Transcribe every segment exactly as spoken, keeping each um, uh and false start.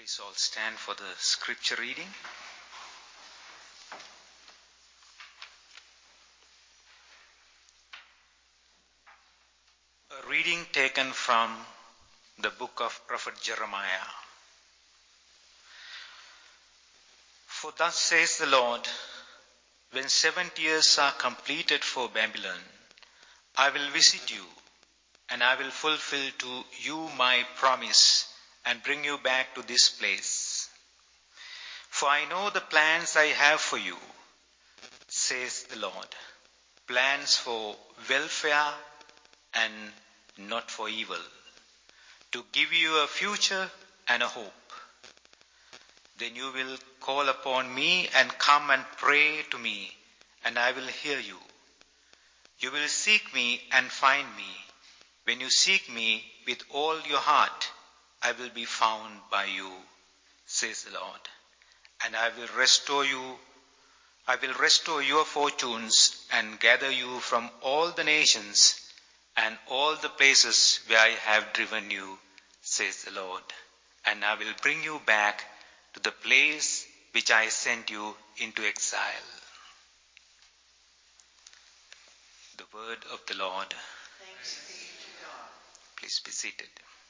Please all stand for the scripture reading. A reading taken from the book of Prophet Jeremiah. For thus says the Lord, when seventy years are completed for Babylon, I will visit you, and I will fulfill to you my promise and bring you back to this place. For I know the plans I have for you, says the Lord, plans for welfare and not for evil, to give you a future and a hope. Then you will call upon me and come and pray to me, and I will hear you. You will seek me and find me. When you seek me with all your heart, I will be found by you, says the Lord. And I will restore you, I will restore your fortunes and gather you from all the nations and all the places where I have driven you, says the Lord. And I will bring you back to the place which I sent you into exile. The word of the Lord. Thanks be to God. Please be seated.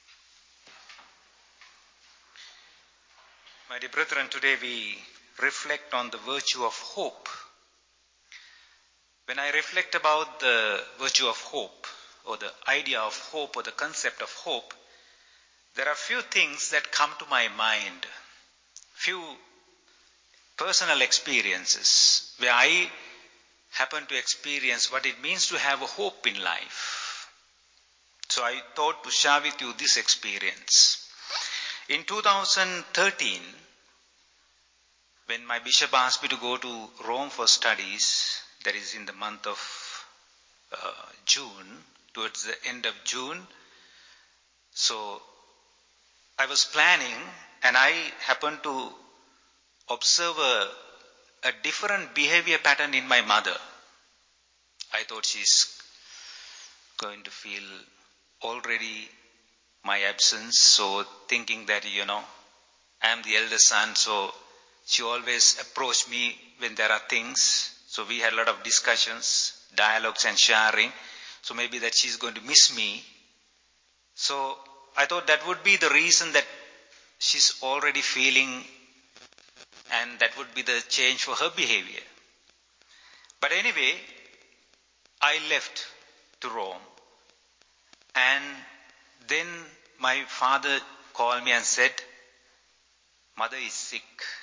My dear brethren, today we reflect on the virtue of hope. When I reflect about the virtue of hope, or the idea of hope, or the concept of hope, there are few things that come to my mind. Few personal experiences where I happen to experience what it means to have a hope in life. So I thought to share with you this experience. In two thousand thirteen, when my bishop asked me to go to Rome for studies, that is in the month of uh, June, towards the end of June, so I was planning and I happened to observe a, a different behavior pattern in my mother. I thought she's going to feel already my absence, so thinking that, you know, I am the elder son, so she always approached me when there are things. So we had a lot of discussions, dialogues and sharing. So maybe that she's going to miss me. So I thought that would be the reason that she's already feeling, and that would be the change for her behavior. But anyway, I left to Rome, and then my father called me and said, mother is sick.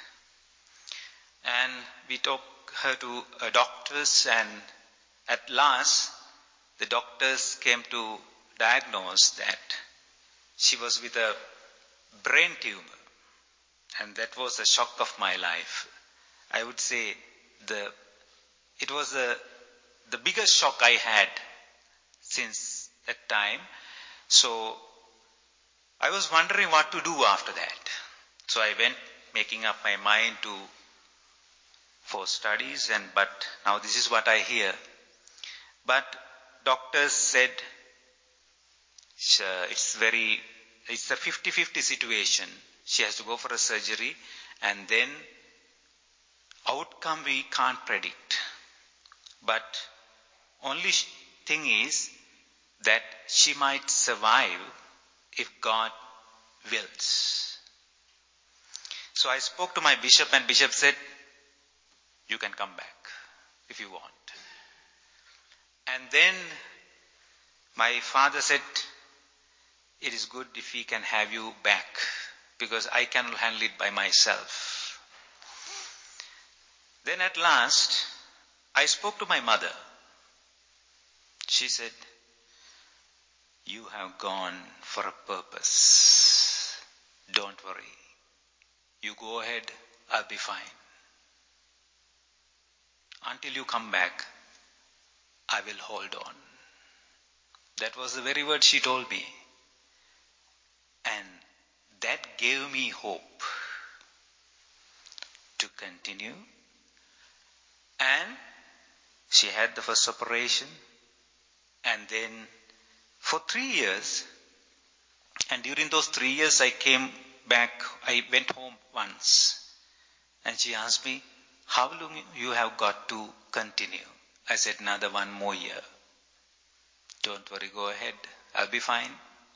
And we took her to a doctor's, and at last the doctors came to diagnose that she was with a brain tumor. And that was a shock of my life. I would say the it was a, the biggest shock I had since that time. So I was wondering what to do after that. So I went making up my mind to for studies, and but now this is what I hear. But doctors said uh, it's very it's a fifty-fifty situation. She has to go for a surgery, and then outcome we can't predict. But only thing is that she might survive if God wills. So I spoke to my bishop, and bishop said, you can come back if you want. And then my father said, it is good if we can have you back, because I cannot handle it by myself. Then at last, I spoke to my mother. She said, you have gone for a purpose. Don't worry. You go ahead, I'll be fine. Until you come back, I will hold on. That was the very word she told me. And that gave me hope to continue. And she had the first operation. And then for three years, and during those three years I came back, I went home once. And she asked me, how long you have got to continue? I said, another one more year. Don't worry, go ahead. I'll be fine.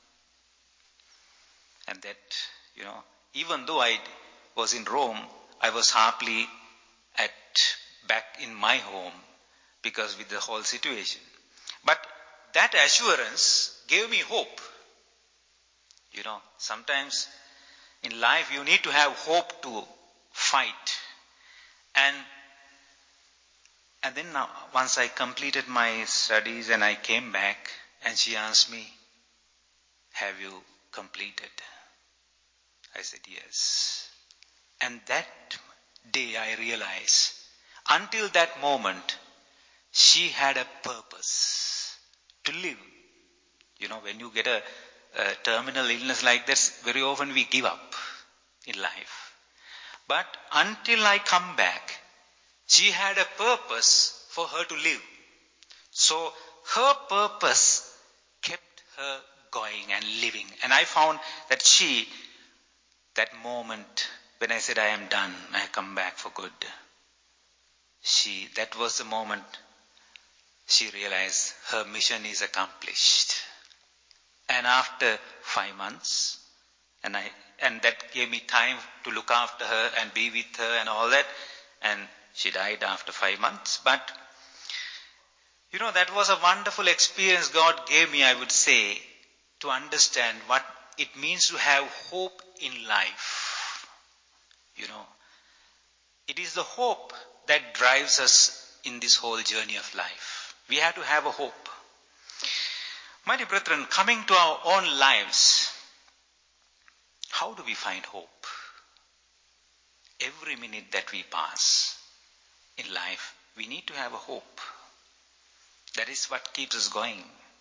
And that, you know, even though I was in Rome, I was happily at back in my home because with the whole situation. But that assurance gave me hope. You know, sometimes in life you need to have hope to fight. And and then now, once I completed my studies and I came back, and she asked me, have you completed? I said, yes. And that day I realized, until that moment, she had a purpose to live. You know, when you get a, a terminal illness like this, very often we give up in life. But until I come back, she had a purpose for her to live. So her purpose kept her going and living. And I found that she, that moment when I said I am done, I come back for good. She, that was the moment she realized her mission is accomplished. And after five months, and I, and that gave me time to look after her and be with her and all that. And she died after five months. But, you know, that was a wonderful experience God gave me, I would say, to understand what it means to have hope in life. You know, it is the hope that drives us in this whole journey of life. We have to have a hope. My dear brethren, coming to our own lives, how do we find hope? Every minute that we pass in life, we need to have a hope. That is what keeps us going.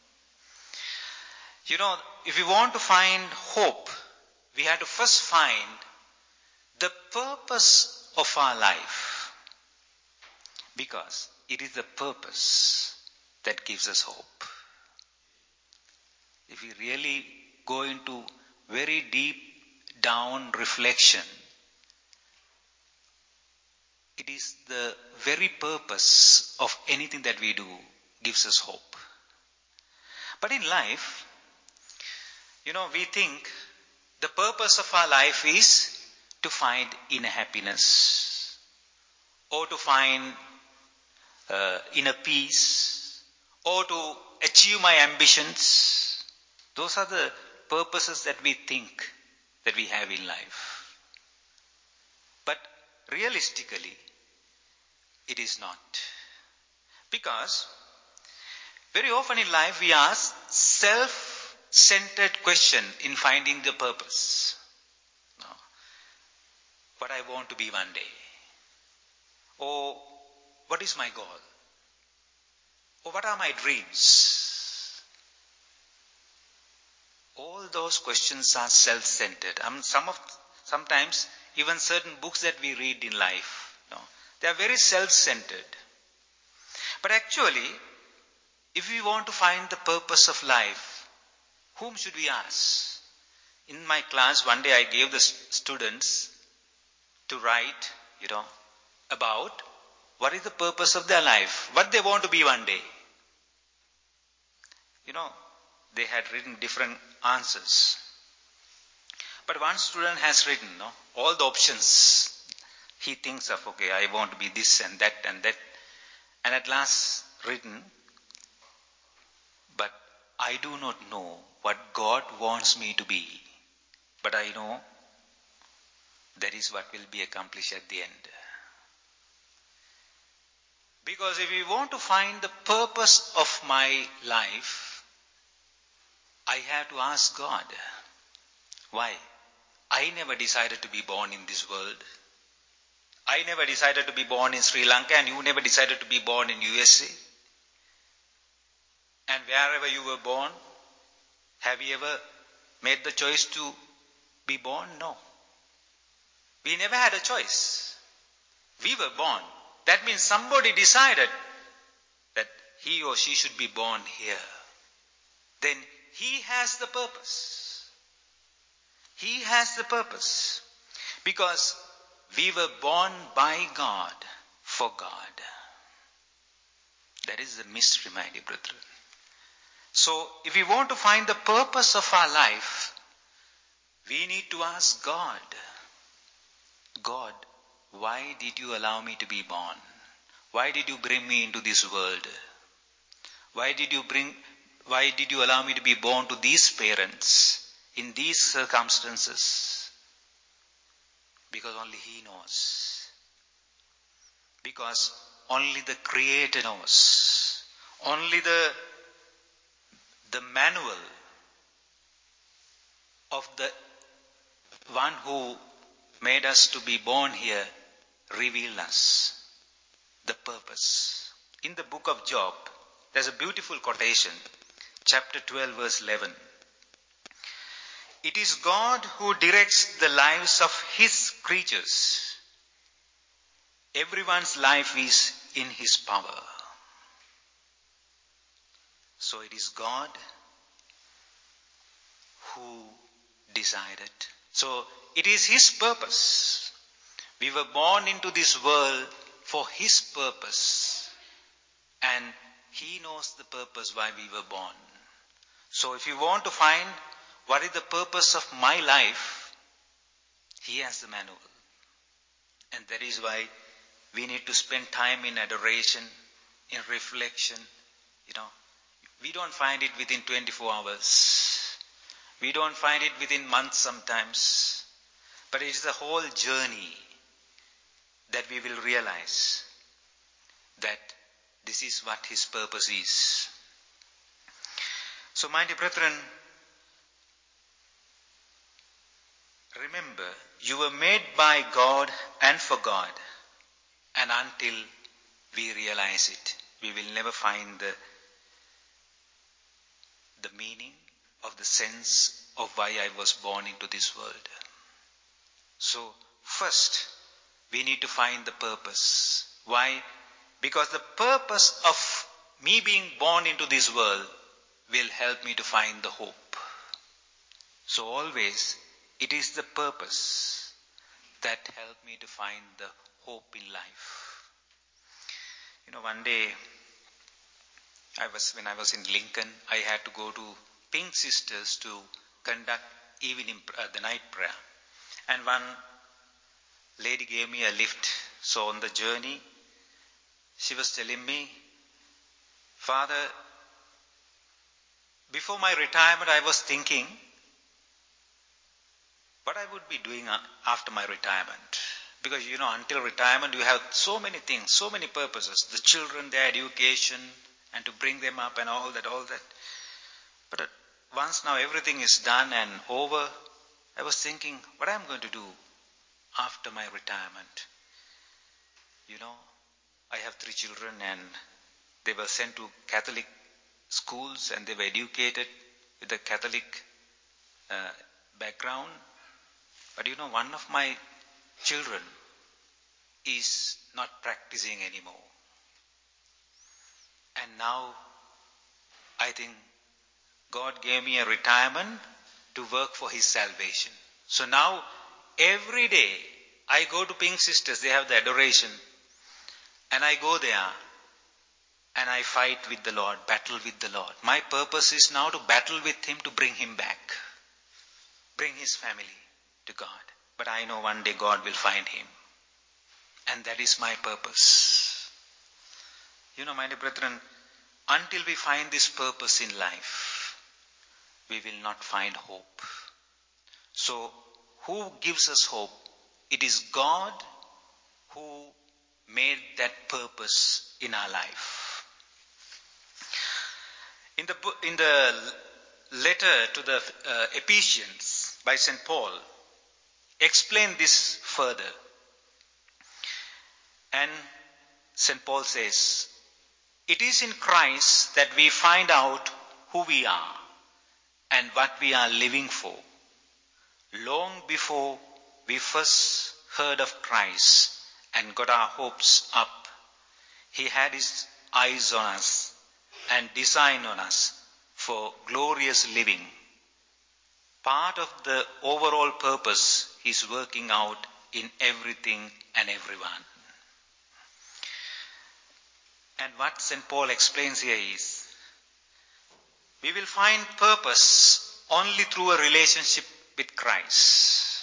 You know, if we want to find hope, we have to first find the purpose of our life. Because it is the purpose that gives us hope. If we really go into very deep down reflection, it is the very purpose of anything that we do gives us hope. But in life, you know, we think the purpose of our life is to find inner happiness, or to find uh, inner peace, or to achieve my ambitions. Those are the purposes that we think that we have in life. But realistically, it is not. Because very often in life we ask self-centered question in finding the purpose. No. What I want to be one day. Or what is my goal? Or what are my dreams? All those questions are self-centered. I mean, some of, sometimes even certain books that we read in life, no, they are very self-centered. But actually, if we want to find the purpose of life, whom should we ask? In my class, one day I gave the students to write, you know, about what is the purpose of their life, what they want to be one day. You know, they had written different answers. But one student has written, no, all the options. He thinks of, okay, I want to be this and that and that. And at last written, but I do not know what God wants me to be. But I know that is what will be accomplished at the end. Because if we want to find the purpose of my life, I have to ask God, why? I never decided to be born in this world. I never decided to be born in Sri Lanka, and you never decided to be born in U S A. And wherever you were born, have you ever made the choice to be born? No. We never had a choice. We were born. That means somebody decided that he or she should be born here. Then he has the purpose. He has the purpose. Because we were born by God for God. That is the mystery, my dear brethren. So, if we want to find the purpose of our life, we need to ask God, God, why did you allow me to be born? Why did you bring me into this world? Why did you bring, why did you allow me to be born to these parents in these circumstances? Because only He knows. Because only the Creator knows. Only the, the manual of the one who made us to be born here revealed us the purpose. In the book of Job, there's a beautiful quotation, chapter twelve, verse eleven. It is God who directs the lives of His creatures. Everyone's life is in His power. So it is God who decided. So it is His purpose. We were born into this world for His purpose. And He knows the purpose why we were born. So if you want to find what is the purpose of my life, He has the manual. And that is why we need to spend time in adoration, in reflection. You know, we don't find it within twenty-four hours. We don't find it within months sometimes. But it is the whole journey that we will realize that this is what His purpose is. So, my dear brethren, remember, you were made by God and for God. And until we realize it, we will never find the, the meaning of the sense of why I was born into this world. So, first, we need to find the purpose. Why? Because the purpose of me being born into this world will help me to find the hope. So always, it is the purpose that helped me to find the hope in life. You know, one day, I was when I was in Lincoln, I had to go to Pink Sisters to conduct evening uh, the night prayer. And one lady gave me a lift. So on the journey, she was telling me, Father, before my retirement, I was thinking what I would be doing after my retirement. Because, you know, until retirement, you have so many things, so many purposes. The children, their education, and to bring them up and all that, all that. But once now everything is done and over, I was thinking, what am I going to do after my retirement? You know, I have three children and they were sent to Catholic schools and they were educated with a Catholic uh, background. But you know, one of my children is not practicing anymore. And now, I think God gave me a retirement to work for His salvation. So now, every day, I go to Pink Sisters, they have the adoration. And I go there, and I fight with the Lord, battle with the Lord. My purpose is now to battle with Him, to bring Him back. Bring His family to God. But I know one day God will find him. And that is my purpose. You know, my dear brethren, until we find this purpose in life, we will not find hope. So, who gives us hope? It is God who made that purpose in our life. In the, in the letter to the uh, Ephesians by Saint Paul, explain this further. And Saint Paul says, it is in Christ that we find out who we are and what we are living for. Long before we first heard of Christ and got our hopes up, He had His eyes on us and design on us for glorious living, part of the overall purpose He's working out in everything and everyone. And what Saint Paul explains here is, we will find purpose only through a relationship with Christ.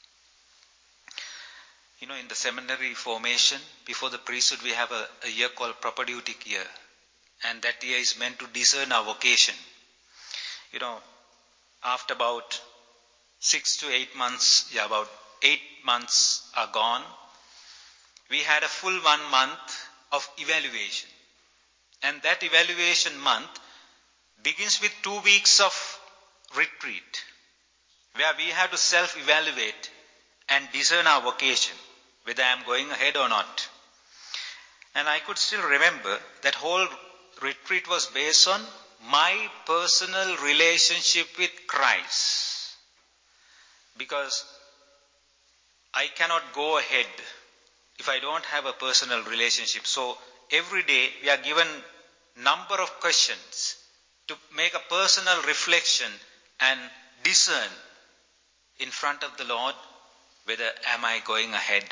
You know, in the seminary formation, before the priesthood, we have a, a year called propedeutic year. And that year is meant to discern our vocation. You know, after about six to eight months, yeah, about eight months are gone, we had a full one month of evaluation. And that evaluation month begins with two weeks of retreat, where we have to self-evaluate and discern our vocation, whether I am going ahead or not. And I could still remember that whole retreat was based on my personal relationship with Christ. Because I cannot go ahead if I don't have a personal relationship. So every day we are given number of questions to make a personal reflection and discern in front of the Lord whether am I going ahead.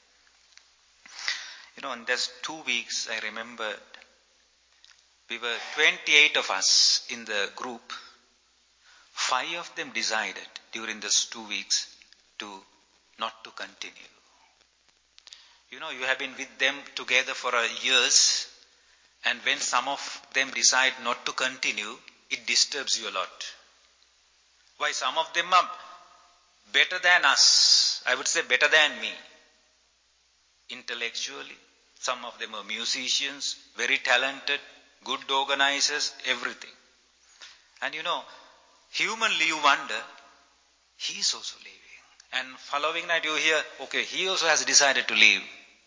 You know, in those two weeks I remember we were twenty-eight of us in the group. Five of them decided during those two weeks to not to continue. You know, you have been with them together for years, and when some of them decide not to continue, it disturbs you a lot. Why? Some of them are better than us. I would say better than me. Intellectually. Some of them are musicians, very talented, good organizers, everything. And you know, humanly you wonder, he's also leaving. And following that you hear, okay, he also has decided to leave.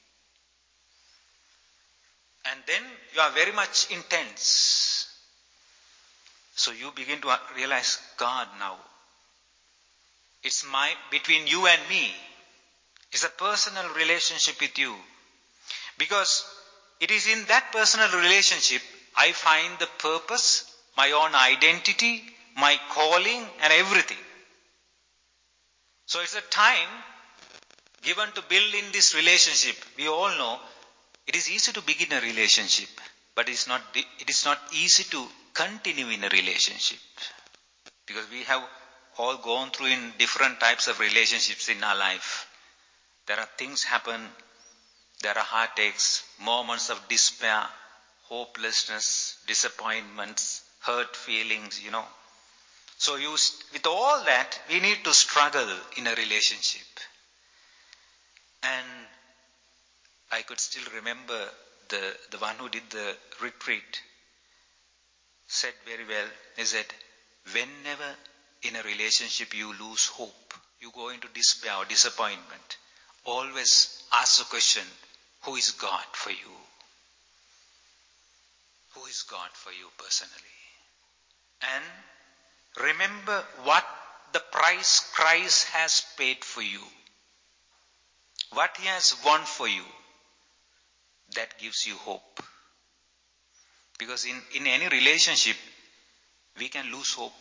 And then you are very much intense. So you begin to realize, God now, it's my, between you and me. It's a personal relationship with you. Because it is in that personal relationship I find the purpose, my own identity, my calling and everything. So it's a time given to build in this relationship. We all know it is easy to begin a relationship, but it's not, it is not easy to continue in a relationship. Because we have all gone through in different types of relationships in our life. There are things happen, there are heartaches, moments of despair, hopelessness, disappointments, hurt feelings, you know. So you, with all that, we need to struggle in a relationship. And I could still remember the, the one who did the retreat said very well, he said, whenever in a relationship you lose hope, you go into despair or disappointment, always ask the question, who is God for you? Who is God for you personally? And remember what the price Christ has paid for you. What He has won for you. That gives you hope. Because in, in any relationship, we can lose hope.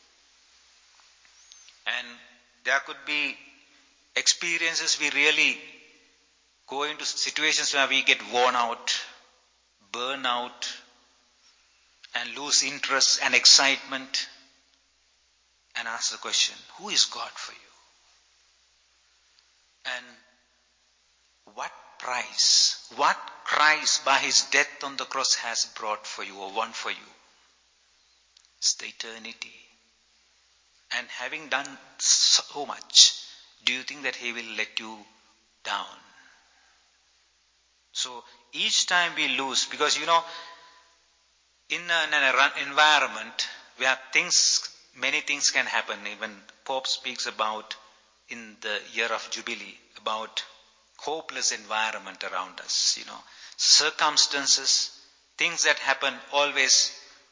And there could be experiences we really go into situations where we get worn out, burn out, and lose interest and excitement. And ask the question, who is God for you? And what price, what Christ by His death on the cross has brought for you or won for you? It's the eternity. And having done so much, do you think that He will let you down? So each time we lose, because you know, in an environment where things, many things can happen. Even Pope speaks about in the year of Jubilee, about hopeless environment around us, you know. Circumstances, things that happen always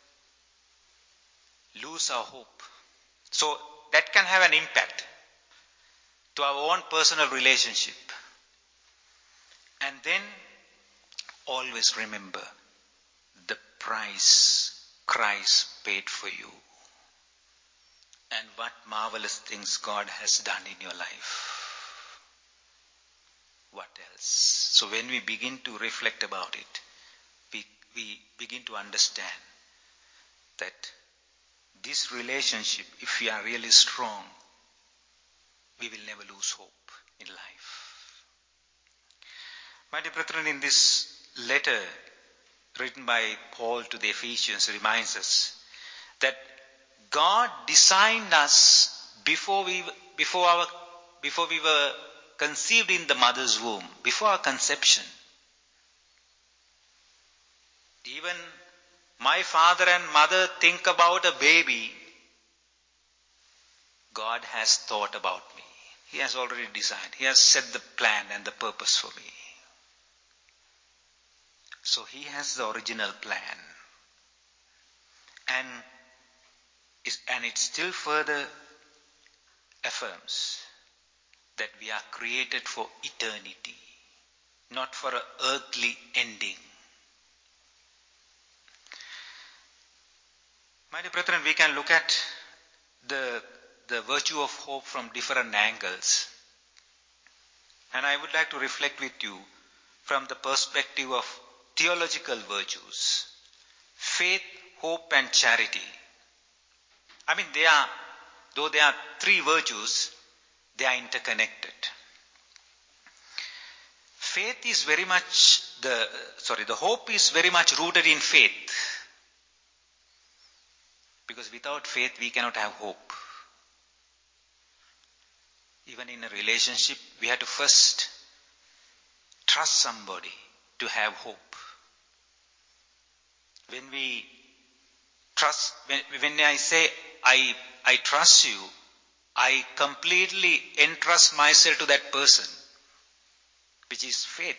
lose our hope. So that can have an impact to our own personal relationship. And then always remember the price Christ paid for you. and what marvelous things God has done in your life. What else? So when we begin to reflect about it, we, we begin to understand that this relationship, if we are really strong, we will never lose hope in life. My dear brethren, in this letter written by Paul to the Ephesians reminds us that God designed us before we before our before we were conceived in the mother's womb, before our conception. Even my father and mother think about a baby, God has thought about me. He has already designed. He has set the plan and the purpose for me. So He has the original plan. And, and it still further affirms that we are created for eternity, not for an earthly ending. My dear brethren, we can look at the, the virtue of hope from different angles. And I would like to reflect with you from the perspective of theological virtues: faith, hope and charity. I mean, they are, though they are three virtues, they are interconnected. Faith is very much, the sorry, the hope is very much rooted in faith. Because without faith, we cannot have hope. Even in a relationship, we have to first trust somebody to have hope. When we trust, when, when I say, I, I trust you, I completely entrust myself to that person, which is faith.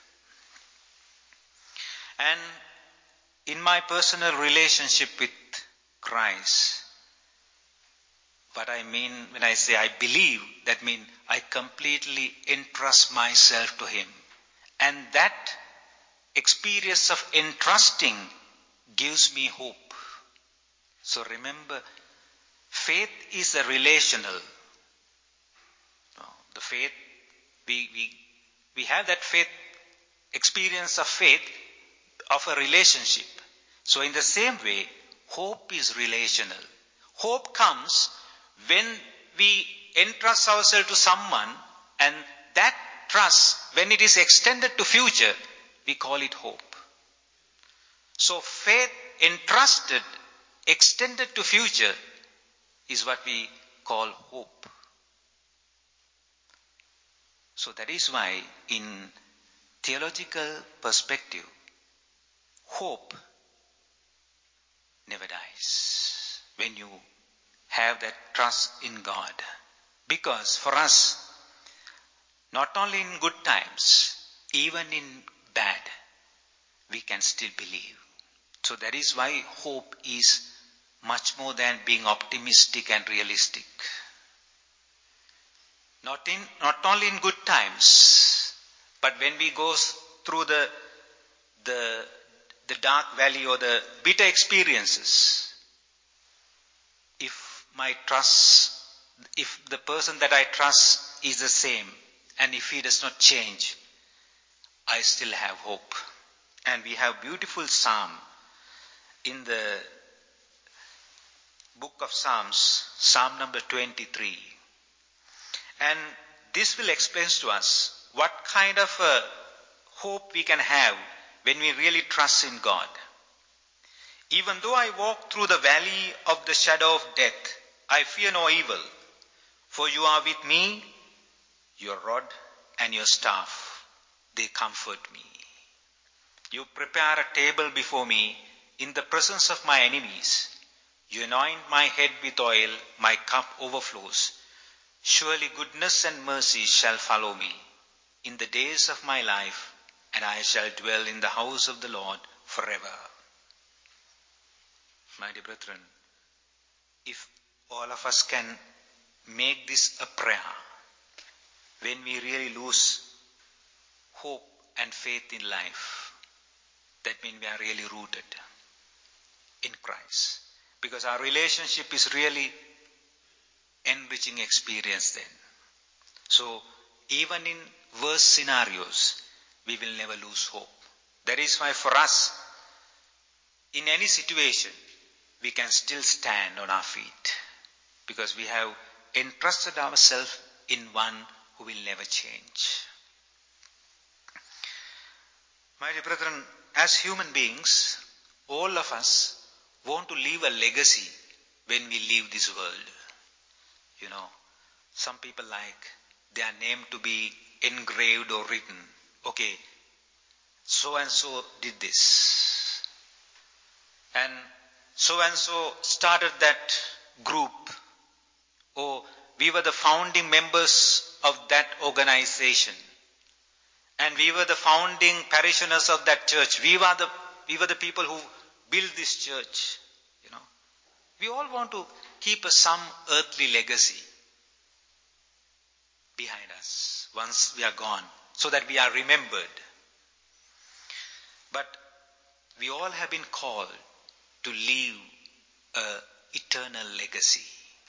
And in my personal relationship with Christ, what I mean when I say I believe, that means I completely entrust myself to Him. And that experience of entrusting gives me hope. So remember, faith is a relational. The faith, we, we, we have that faith, experience of faith, of a relationship. So in the same way, hope is relational. Hope comes when we entrust ourselves to someone, and that trust, when it is extended to future, we call it hope. So faith entrusted, extended to future, is what we call hope. So that is why in theological perspective, hope never dies when you have that trust in God. Because for us, not only in good times, even in bad, we can still believe. So that is why hope is much more than being optimistic and realistic. Not in, not only in good times, but when we go through the, the, the dark valley or the bitter experiences, if my trust, if the person that I trust is the same, and if he does not change, I still have hope. And we have beautiful psalm in the book of Psalms, Psalm number twenty-three. And this will explain to us what kind of a hope we can have when we really trust in God. Even though I walk through the valley of the shadow of death, I fear no evil, for you are with me, your rod and your staff, they comfort me. You prepare a table before me in the presence of my enemies. You anoint my head with oil, my cup overflows. Surely goodness and mercy shall follow me in the days of my life, and I shall dwell in the house of the Lord forever. My dear brethren, if all of us can make this a prayer, when we really lose hope and faith in life, that means we are really rooted in Christ. Because our relationship is really enriching experience then. So, even in worse scenarios, we will never lose hope. That is why for us, in any situation, we can still stand on our feet. Because we have entrusted ourselves in one who will never change. My dear brethren, as human beings, all of us want to leave a legacy when we leave this world. You know, some people like their name to be engraved or written. Okay, so and so did this. And so and so started that group. Or we were the founding members of that organization. And we were the founding parishioners of that church. We were the, we were the people who built this church. You know, we all want to keep a, some earthly legacy behind us once we are gone, so that we are remembered. But we all have been called to leave an eternal legacy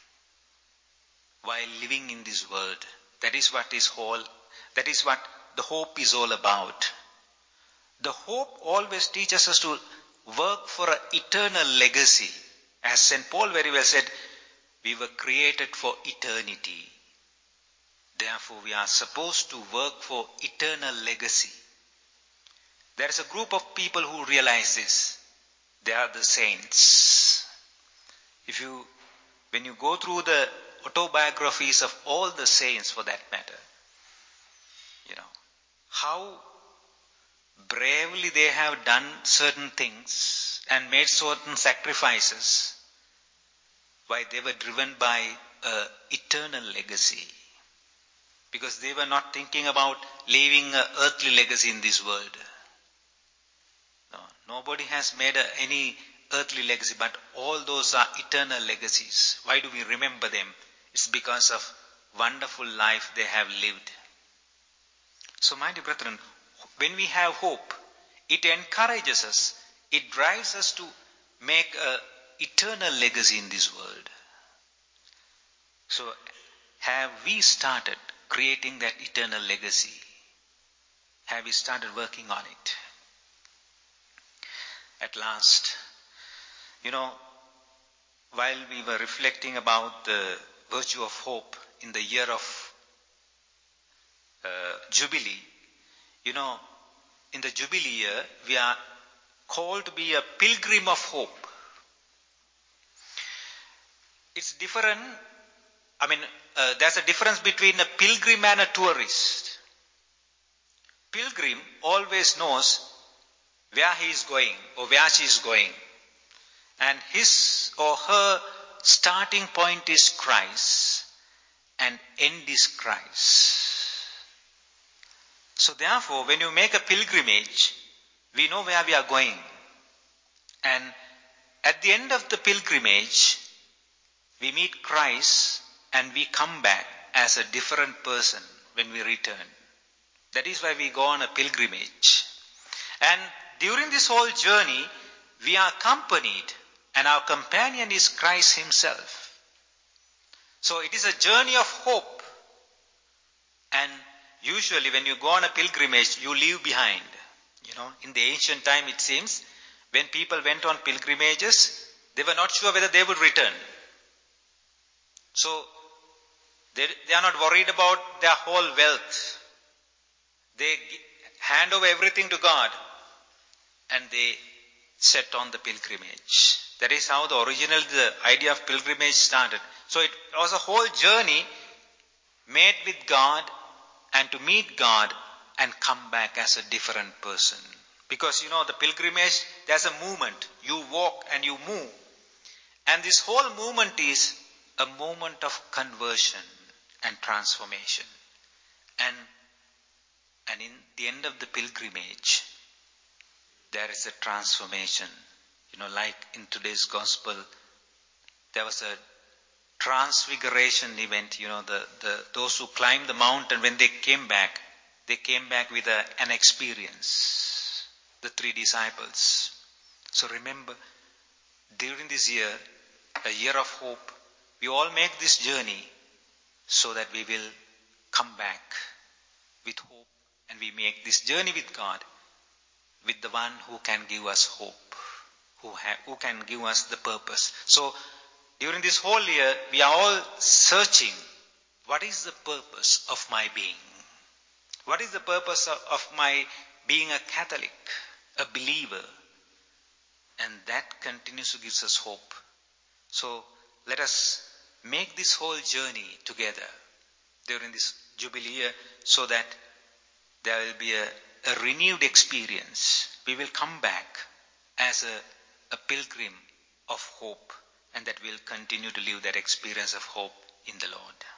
while living in this world. That is what is whole, that is what the hope is all about. The hope always teaches us to work for an eternal legacy. As Saint Paul very well said, we were created for eternity. Therefore, we are supposed to work for eternal legacy. There is a group of people who realize this. They are the saints. If you, when you go through the autobiographies of all the saints for that matter, you know, how bravely they have done certain things and made certain sacrifices, why they were driven by an eternal legacy. Because they were not thinking about leaving an earthly legacy in this world. No, nobody has made a, any earthly legacy, but all those are eternal legacies. Why do we remember them? It's because of wonderful life they have lived. So my dear brethren, when we have hope, it encourages us, it drives us to make an eternal legacy in this world. So have we started creating that eternal legacy? Have we started working on it? At last, you know, while we were reflecting about the virtue of hope in the year of uh, Jubilee, you know, in the Jubilee year, we are called to be a pilgrim of hope. It's different. I mean, uh, there's a difference between a pilgrim and a tourist. Pilgrim always knows where he is going or where she is going. And his or her starting point is Christ and end is Christ. So therefore, when you make a pilgrimage, we know where we are going. And at the end of the pilgrimage, we meet Christ and we come back as a different person when we return. That is why we go on a pilgrimage. And during this whole journey, we are accompanied, and our companion is Christ himself. So it is a journey of hope. And usually when you go on a pilgrimage, you leave behind. You know, in the ancient time it seems, when people went on pilgrimages, they were not sure whether they would return. So they, they are not worried about their whole wealth. They hand over everything to God and they set on the pilgrimage. That is how the original, the idea of pilgrimage started. So it was a whole journey made with God and to meet God and come back as a different person. Because you know, the pilgrimage, there's a movement. You walk and you move. And this whole movement is a moment of conversion and transformation. And, and in the end of the pilgrimage, there is a transformation. You know, like in today's gospel, there was a transfiguration event. You know, the, the those who climbed the mountain, when they came back, they came back with a, an experience. The three disciples. So remember, during this year, a year of hope, we all make this journey so that we will come back with hope, and we make this journey with God, with the one who can give us hope, who, ha- who can give us the purpose. So, during this whole year, we are all searching, what is the purpose of my being? What is the purpose of, of my being a Catholic, a believer? And that continues to give us hope. So, let us make this whole journey together during this Jubilee year so that there will be a, a renewed experience. We will come back as a, a pilgrim of hope, and that we'll continue to live that experience of hope in the Lord.